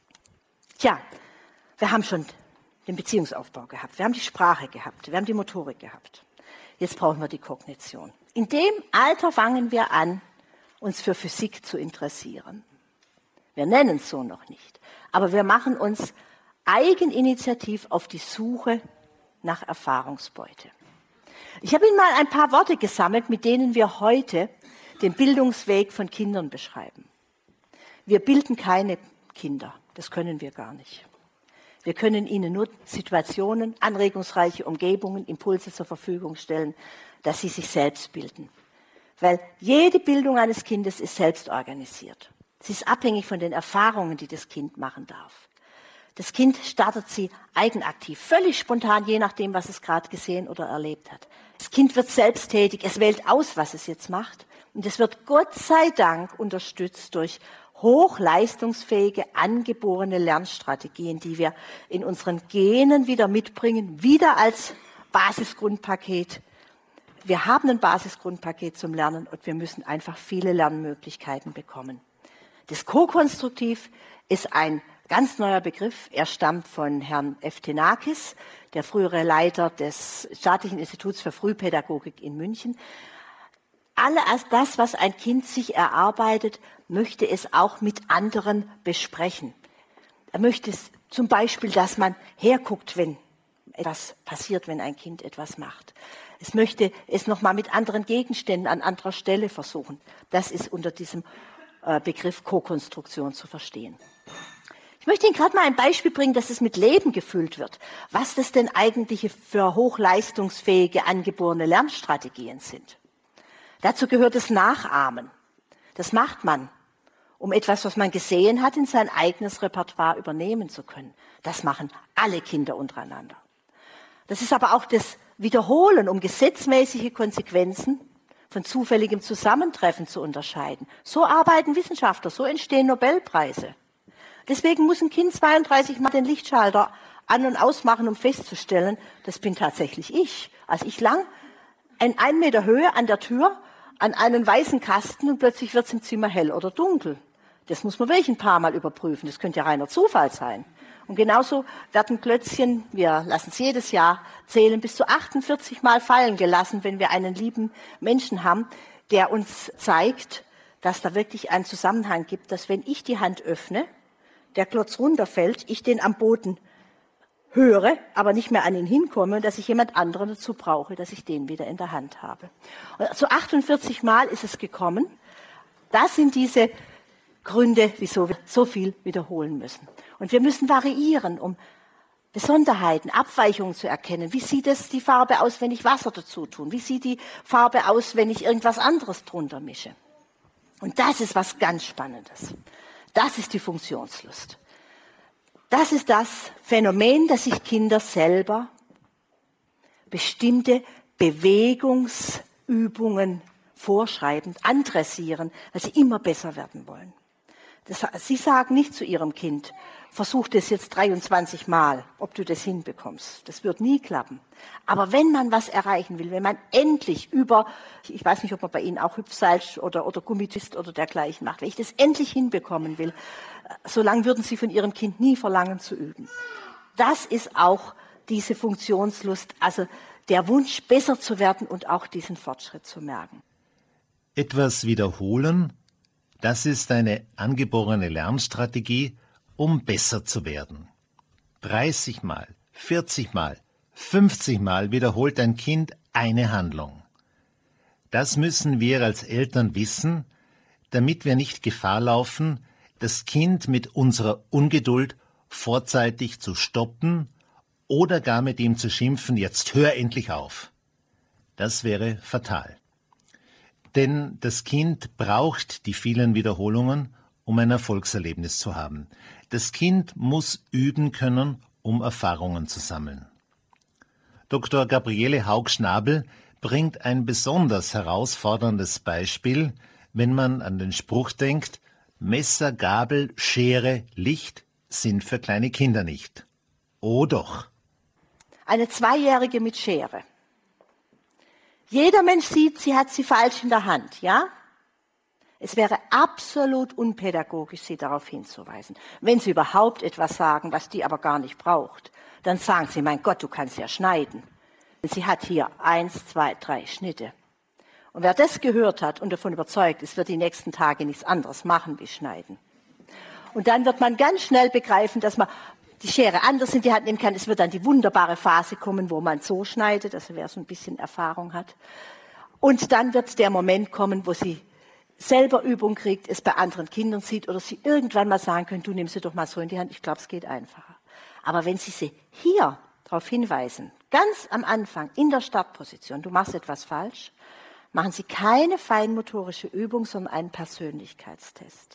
Tja, wir haben schon den Beziehungsaufbau gehabt, wir haben die Sprache gehabt, wir haben die Motorik gehabt. Jetzt brauchen wir die Kognition. In dem Alter fangen wir an, uns für Physik zu interessieren. Wir nennen es so noch nicht, aber wir machen uns eigeninitiativ auf die Suche nach Erfahrungsbeute. Ich habe Ihnen mal ein paar Worte gesammelt, mit denen wir heute den Bildungsweg von Kindern beschreiben. Wir bilden keine Kinder, das können wir gar nicht. Wir können ihnen nur Situationen, anregungsreiche Umgebungen, Impulse zur Verfügung stellen, dass sie sich selbst bilden. Weil jede Bildung eines Kindes ist selbst organisiert. Sie ist abhängig von den Erfahrungen, die das Kind machen darf. Das Kind startet sie eigenaktiv, völlig spontan, je nachdem, was es gerade gesehen oder erlebt hat. Das Kind wird selbsttätig, es wählt aus, was es jetzt macht. Und es wird Gott sei Dank unterstützt durch hochleistungsfähige, angeborene Lernstrategien, die wir in unseren Genen wieder mitbringen, wieder als Basisgrundpaket. Wir haben ein Basisgrundpaket zum Lernen und wir müssen einfach viele Lernmöglichkeiten bekommen. Das Co-Konstruktiv ist ein ganz neuer Begriff. Er stammt von Herrn Eftenakis, der frühere Leiter des Staatlichen Instituts für Frühpädagogik in München. Alles das, was ein Kind sich erarbeitet, möchte es auch mit anderen besprechen. Er möchte zum Beispiel, dass man herguckt, wenn etwas passiert, wenn ein Kind etwas macht. Es möchte es nochmal mit anderen Gegenständen an anderer Stelle versuchen. Das ist unter diesem Begriff Co-Konstruktion zu verstehen. Ich möchte Ihnen gerade mal ein Beispiel bringen, dass es mit Leben gefüllt wird. Was das denn eigentlich für hochleistungsfähige, angeborene Lernstrategien sind. Dazu gehört das Nachahmen. Das macht man, um etwas, was man gesehen hat, in sein eigenes Repertoire übernehmen zu können. Das machen alle Kinder untereinander. Das ist aber auch das Wiederholen, um gesetzmäßige Konsequenzen von zufälligem Zusammentreffen zu unterscheiden. So arbeiten Wissenschaftler, so entstehen Nobelpreise. Deswegen muss ein Kind 32 Mal den Lichtschalter an- und ausmachen, um festzustellen, das bin tatsächlich ich. Also ich lang in 1 Meter Höhe an der Tür an einen weißen Kasten und plötzlich wird es im Zimmer hell oder dunkel. Das muss man wirklich ein paar Mal überprüfen. Das könnte ja reiner Zufall sein. Und genauso werden Klötzchen, wir lassen es jedes Jahr zählen, bis zu 48 Mal fallen gelassen, wenn wir einen lieben Menschen haben, der uns zeigt, dass da wirklich einen Zusammenhang gibt, dass wenn ich die Hand öffne, der Klotz runterfällt, ich den am Boden höre, aber nicht mehr an ihn hinkomme und dass ich jemand anderen dazu brauche, dass ich den wieder in der Hand habe. Und so 48 Mal ist es gekommen. Das sind diese Gründe, wieso wir so viel wiederholen müssen. Und wir müssen variieren, um Besonderheiten, Abweichungen zu erkennen. Wie sieht es die Farbe aus, wenn ich Wasser dazu tue? Wie sieht die Farbe aus, wenn ich irgendwas anderes drunter mische? Und das ist was ganz Spannendes. Das ist die Funktionslust. Das ist das Phänomen, dass sich Kinder selber bestimmte Bewegungsübungen vorschreiben, andressieren, weil sie immer besser werden wollen. Sie sagen nicht zu ihrem Kind, versuch das jetzt 23 Mal, ob du das hinbekommst. Das wird nie klappen. Aber wenn man was erreichen will, wenn man endlich ich weiß nicht, ob man bei Ihnen auch Hüpfseil oder Gummitwist oder dergleichen macht, wenn ich das endlich hinbekommen will, so lange würden Sie von Ihrem Kind nie verlangen zu üben. Das ist auch diese Funktionslust, also der Wunsch, besser zu werden und auch diesen Fortschritt zu merken. Etwas wiederholen, das ist eine angeborene Lernstrategie, um besser zu werden. 30 Mal, 40 Mal, 50 Mal wiederholt ein Kind eine Handlung. Das müssen wir als Eltern wissen, damit wir nicht Gefahr laufen, das Kind mit unserer Ungeduld vorzeitig zu stoppen oder gar mit ihm zu schimpfen, jetzt hör endlich auf. Das wäre fatal. Denn das Kind braucht die vielen Wiederholungen, um ein Erfolgserlebnis zu haben. Das Kind muss üben können, um Erfahrungen zu sammeln. Dr. Gabriele Haug-Schnabel bringt ein besonders herausforderndes Beispiel, wenn man an den Spruch denkt, Messer, Gabel, Schere, Licht sind für kleine Kinder nicht. Oh doch. Eine Zweijährige mit Schere. Jeder Mensch sieht, sie hat sie falsch in der Hand, ja? Es wäre absolut unpädagogisch, sie darauf hinzuweisen. Wenn Sie überhaupt etwas sagen, was die aber gar nicht braucht, dann sagen Sie, mein Gott, du kannst ja schneiden. Sie hat hier 1, 2, 3 Schnitte. Und wer das gehört hat und davon überzeugt ist, wird die nächsten Tage nichts anderes machen wie schneiden. Und dann wird man ganz schnell begreifen, dass man die Schere anders in die Hand nehmen kann. Es wird dann die wunderbare Phase kommen, wo man so schneidet, also wer so ein bisschen Erfahrung hat. Und dann wird der Moment kommen, wo sie selber Übung kriegt, es bei anderen Kindern sieht oder sie irgendwann mal sagen können, du nimmst sie doch mal so in die Hand, ich glaube, es geht einfacher. Aber wenn Sie sie hier darauf hinweisen, ganz am Anfang in der Startposition, du machst etwas falsch, machen Sie keine feinmotorische Übung, sondern einen Persönlichkeitstest.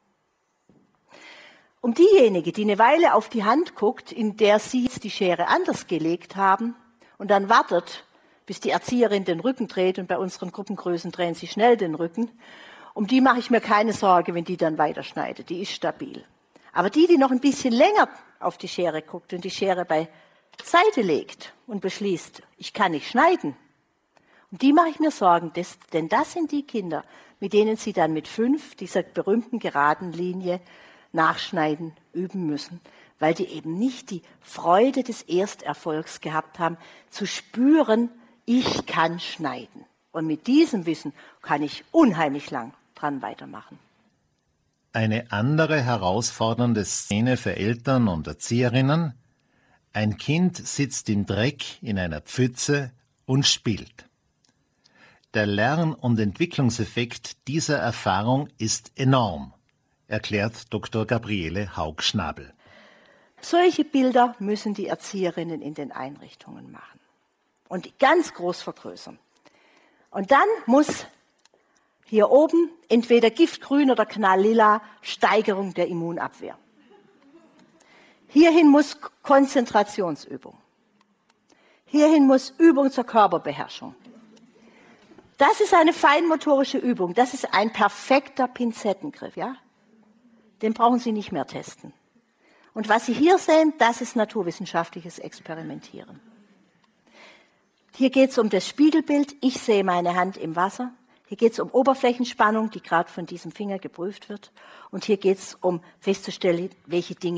Um diejenige, die eine Weile auf die Hand guckt, in der Sie die Schere anders gelegt haben und dann wartet, bis die Erzieherin den Rücken dreht, und bei unseren Gruppengrößen drehen sie schnell den Rücken, um die mache ich mir keine Sorge, wenn die dann weiterschneidet, die ist stabil. Aber die noch ein bisschen länger auf die Schere guckt und die Schere beiseite legt und beschließt, ich kann nicht schneiden, um die mache ich mir Sorgen, denn das sind die Kinder, mit denen Sie dann mit 5 dieser berühmten geraden Linie nachschneiden üben müssen, weil die eben nicht die Freude des Ersterfolgs gehabt haben, zu spüren, ich kann schneiden. Und mit diesem Wissen kann ich unheimlich lang dran weitermachen. Eine andere herausfordernde Szene für Eltern und Erzieherinnen. Ein Kind sitzt im Dreck in einer Pfütze und spielt. Der Lern- und Entwicklungseffekt dieser Erfahrung ist enorm, erklärt Dr. Gabriele Haug-Schnabel. Solche Bilder müssen die Erzieherinnen in den Einrichtungen machen und ganz groß vergrößern. Und dann muss hier oben entweder Giftgrün oder Knalllila Steigerung der Immunabwehr. Hierhin muss Konzentrationsübung. Hierhin muss Übung zur Körperbeherrschung. Das ist eine feinmotorische Übung. Das ist ein perfekter Pinzettengriff. Ja? Den brauchen Sie nicht mehr testen. Und was Sie hier sehen, das ist naturwissenschaftliches Experimentieren. Hier geht es um das Spiegelbild. Ich sehe meine Hand im Wasser. Hier geht es um Oberflächenspannung, die gerade von diesem Finger geprüft wird. Und hier geht es um festzustellen, welche Dinge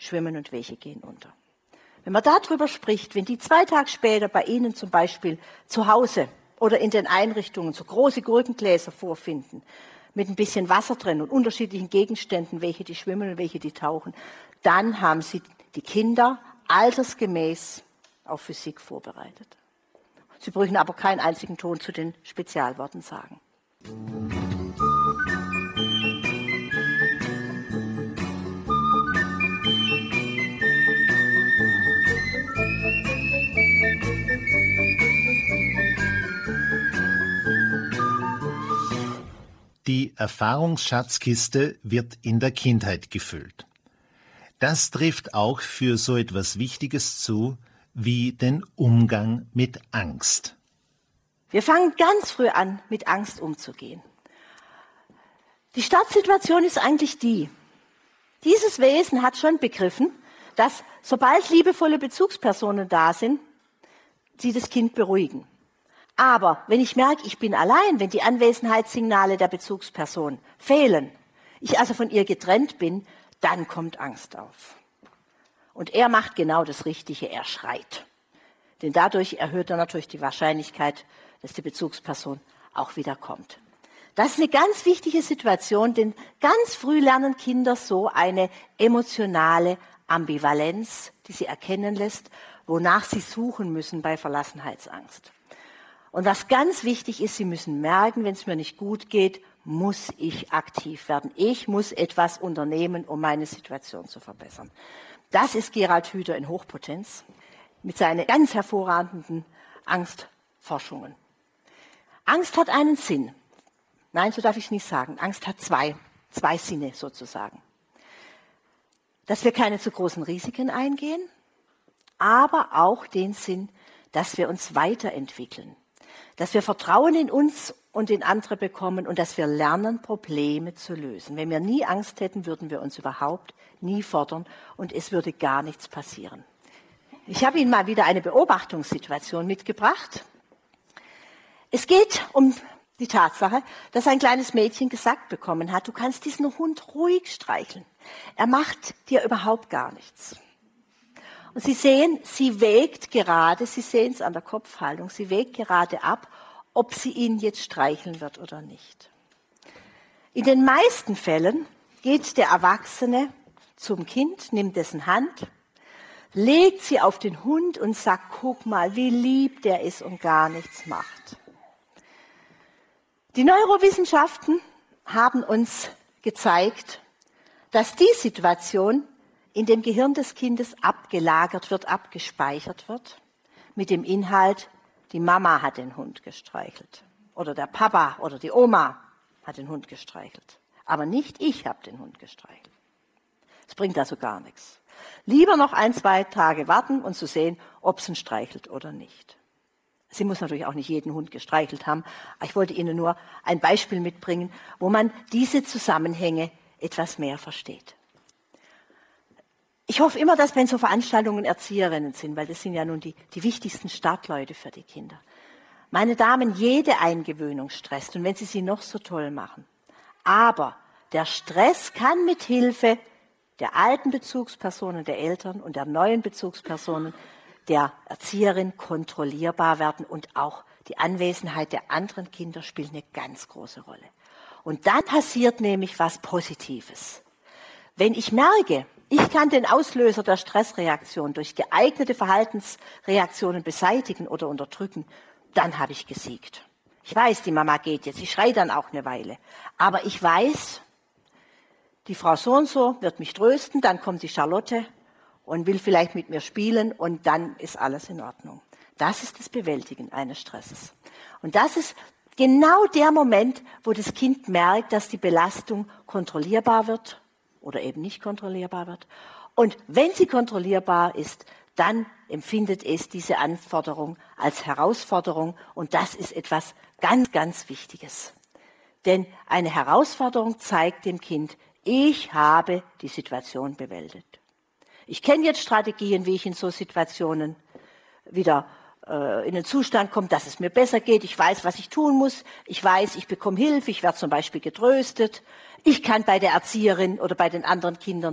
schwimmen und welche gehen unter. Wenn man darüber spricht, wenn die 2 Tage später bei Ihnen zum Beispiel zu Hause oder in den Einrichtungen so große Gurkengläser vorfinden, mit ein bisschen Wasser drin und unterschiedlichen Gegenständen, welche die schwimmen und welche die tauchen, dann haben Sie die Kinder altersgemäß auf Physik vorbereitet. Sie brauchen aber keinen einzigen Ton zu den Spezialworten sagen. Die Erfahrungsschatzkiste wird in der Kindheit gefüllt. Das trifft auch für so etwas Wichtiges zu wie den Umgang mit Angst. Wir fangen ganz früh an, mit Angst umzugehen. Die Startsituation ist eigentlich die: Dieses Wesen hat schon begriffen, dass sobald liebevolle Bezugspersonen da sind, sie das Kind beruhigen. Aber wenn ich merke, ich bin allein, wenn die Anwesenheitssignale der Bezugsperson fehlen, ich also von ihr getrennt bin, dann kommt Angst auf. Und er macht genau das Richtige, er schreit. Denn dadurch erhöht er natürlich die Wahrscheinlichkeit, dass die Bezugsperson auch wieder kommt. Das ist eine ganz wichtige Situation, denn ganz früh lernen Kinder so eine emotionale Ambivalenz, die sie erkennen lässt, wonach sie suchen müssen bei Verlassenheitsangst. Und was ganz wichtig ist, sie müssen merken, wenn es mir nicht gut geht, muss ich aktiv werden. Ich muss etwas unternehmen, um meine Situation zu verbessern. Das ist Gerald Hüther in Hochpotenz mit seinen ganz hervorragenden Angstforschungen. Angst hat einen Sinn. Nein, so darf ich nicht sagen. Angst hat zwei Sinne sozusagen. Dass wir keine zu großen Risiken eingehen, aber auch den Sinn, dass wir uns weiterentwickeln. Dass wir Vertrauen in uns und in andere bekommen und dass wir lernen, Probleme zu lösen. Wenn wir nie Angst hätten, würden wir uns überhaupt nie fordern und es würde gar nichts passieren. Ich habe Ihnen mal wieder eine Beobachtungssituation mitgebracht. Es geht um die Tatsache, dass ein kleines Mädchen gesagt bekommen hat, du kannst diesen Hund ruhig streicheln. Er macht dir überhaupt gar nichts. Und Sie sehen, sie wägt gerade, Sie sehen es an der Kopfhaltung, sie wägt gerade ab, ob sie ihn jetzt streicheln wird oder nicht. In den meisten Fällen geht der Erwachsene zum Kind, nimmt dessen Hand, legt sie auf den Hund und sagt, guck mal, wie lieb der ist und gar nichts macht. Die Neurowissenschaften haben uns gezeigt, dass die Situation in dem Gehirn des Kindes abgelagert wird, abgespeichert wird, mit dem Inhalt, die Mama hat den Hund gestreichelt oder der Papa oder die Oma hat den Hund gestreichelt, aber nicht ich habe den Hund gestreichelt. Das bringt also gar nichts. Lieber noch 1-2 Tage warten und zu sehen, ob es ihn streichelt oder nicht. Sie muss natürlich auch nicht jeden Hund gestreichelt haben, aber ich wollte Ihnen nur ein Beispiel mitbringen, wo man diese Zusammenhänge etwas mehr versteht. Ich hoffe immer, dass bei so Veranstaltungen Erzieherinnen sind, weil das sind ja nun die wichtigsten Startleute für die Kinder. Meine Damen, jede Eingewöhnung stresst und wenn Sie sie noch so toll machen. Aber der Stress kann mit Hilfe der alten Bezugspersonen, der Eltern und der neuen Bezugspersonen, der Erzieherin kontrollierbar werden und auch die Anwesenheit der anderen Kinder spielt eine ganz große Rolle. Und dann passiert nämlich was Positives. Wenn ich merke, ich kann den Auslöser der Stressreaktion durch geeignete Verhaltensreaktionen beseitigen oder unterdrücken, dann habe ich gesiegt. Ich weiß, die Mama geht jetzt, ich schreie dann auch eine Weile. Aber ich weiß, die Frau so und so wird mich trösten, dann kommt die Charlotte und will vielleicht mit mir spielen und dann ist alles in Ordnung. Das ist das Bewältigen eines Stresses. Und das ist genau der Moment, wo das Kind merkt, dass die Belastung kontrollierbar wird oder eben nicht kontrollierbar wird. Und wenn sie kontrollierbar ist, dann empfindet es diese Anforderung als Herausforderung und das ist etwas ganz, ganz Wichtiges. Denn eine Herausforderung zeigt dem Kind, ich habe die Situation bewältigt. Ich kenne jetzt Strategien, wie ich in so Situationen wieder in den Zustand komme, dass es mir besser geht. Ich weiß, was ich tun muss. Ich weiß, ich bekomme Hilfe. Ich werde zum Beispiel getröstet. Ich kann bei der Erzieherin oder bei den anderen Kindern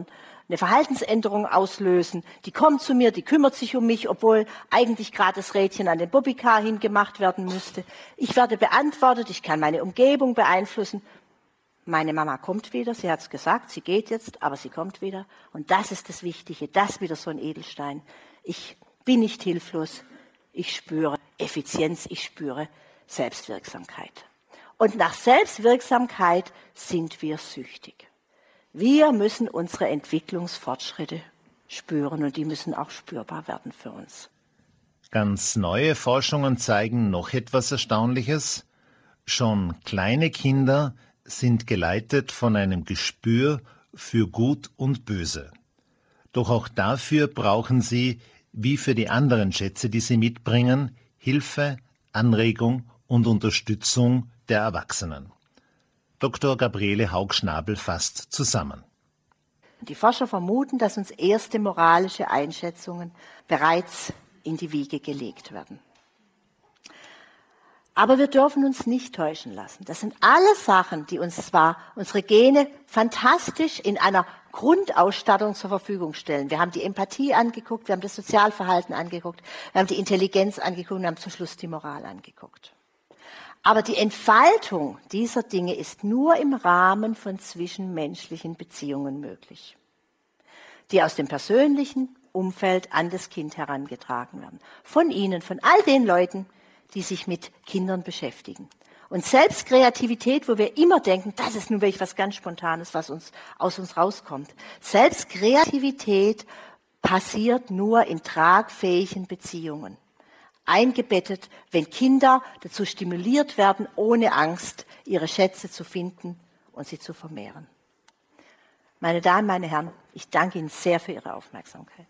eine Verhaltensänderung auslösen. Die kommt zu mir, die kümmert sich um mich, obwohl eigentlich gerade das Rädchen an den Bobbycar hingemacht werden müsste. Ich werde beantwortet, ich kann meine Umgebung beeinflussen. Meine Mama kommt wieder, sie hat es gesagt, sie geht jetzt, aber sie kommt wieder. Und das ist das Wichtige, das ist wieder so ein Edelstein. Ich bin nicht hilflos, ich spüre Effizienz, ich spüre Selbstwirksamkeit. Und nach Selbstwirksamkeit sind wir süchtig. Wir müssen unsere Entwicklungsfortschritte spüren und die müssen auch spürbar werden für uns. Ganz neue Forschungen zeigen noch etwas Erstaunliches. Schon kleine Kinder sind geleitet von einem Gespür für Gut und Böse. Doch auch dafür brauchen sie, wie für die anderen Schätze, die sie mitbringen, Hilfe, Anregung und Unterstützung der Erwachsenen. Dr. Gabriele Haug-Schnabel fasst zusammen. Die Forscher vermuten, dass uns erste moralische Einschätzungen bereits in die Wiege gelegt werden. Aber wir dürfen uns nicht täuschen lassen. Das sind alles Sachen, die uns zwar unsere Gene fantastisch in einer Grundausstattung zur Verfügung stellen. Wir haben die Empathie angeguckt, wir haben das Sozialverhalten angeguckt, wir haben die Intelligenz angeguckt und wir haben zum Schluss die Moral angeguckt. Aber die Entfaltung dieser Dinge ist nur im Rahmen von zwischenmenschlichen Beziehungen möglich, die aus dem persönlichen Umfeld an das Kind herangetragen werden. Von Ihnen, von all den Leuten, die sich mit Kindern beschäftigen. Und selbst Kreativität, wo wir immer denken, das ist nun wirklich was ganz Spontanes, was aus uns rauskommt. Selbst Kreativität passiert nur in tragfähigen Beziehungen. Eingebettet, wenn Kinder dazu stimuliert werden, ohne Angst ihre Schätze zu finden und sie zu vermehren. Meine Damen, meine Herren, ich danke Ihnen sehr für Ihre Aufmerksamkeit.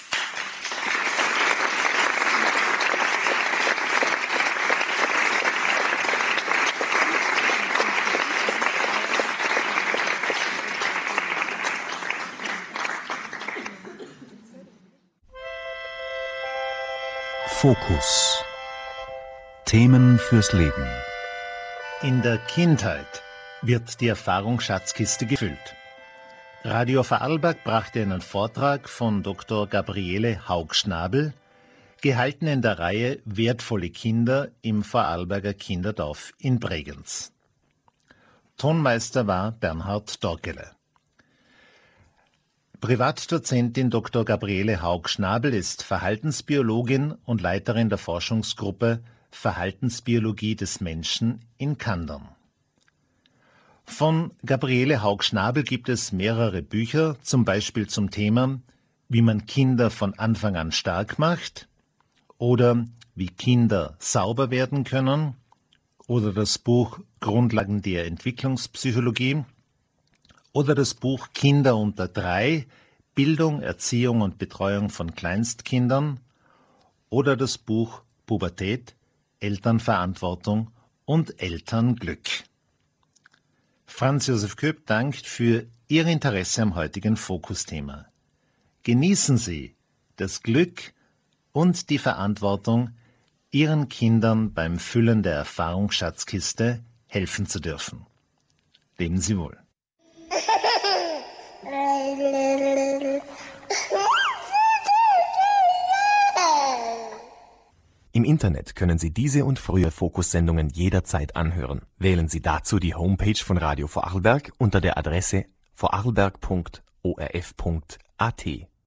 Fokus. Themen fürs Leben. In der Kindheit wird die Erfahrungsschatzkiste gefüllt. Radio Vorarlberg brachte einen Vortrag von Dr. Gabriele Haug-Schnabel, gehalten in der Reihe Wertvolle Kinder im Vorarlberger Kinderdorf in Bregenz. Tonmeister war Bernhard Dorkele. Privatdozentin Dr. Gabriele Haug-Schnabel ist Verhaltensbiologin und Leiterin der Forschungsgruppe Verhaltensbiologie des Menschen in Kandern. Von Gabriele Haug-Schnabel gibt es mehrere Bücher, zum Beispiel zum Thema Wie man Kinder von Anfang an stark macht oder Wie Kinder sauber werden können oder das Buch Grundlagen der Entwicklungspsychologie oder das Buch Kinder unter 3, Bildung, Erziehung und Betreuung von Kleinstkindern oder das Buch Pubertät, Elternverantwortung und Elternglück. Franz Josef Köpp dankt für Ihr Interesse am heutigen Fokusthema. Genießen Sie das Glück und die Verantwortung, Ihren Kindern beim Füllen der Erfahrungsschatzkiste helfen zu dürfen. Leben Sie wohl. Im Internet können Sie diese und frühere Fokussendungen jederzeit anhören. Wählen Sie dazu die Homepage von Radio Vorarlberg unter der Adresse vorarlberg.orf.at.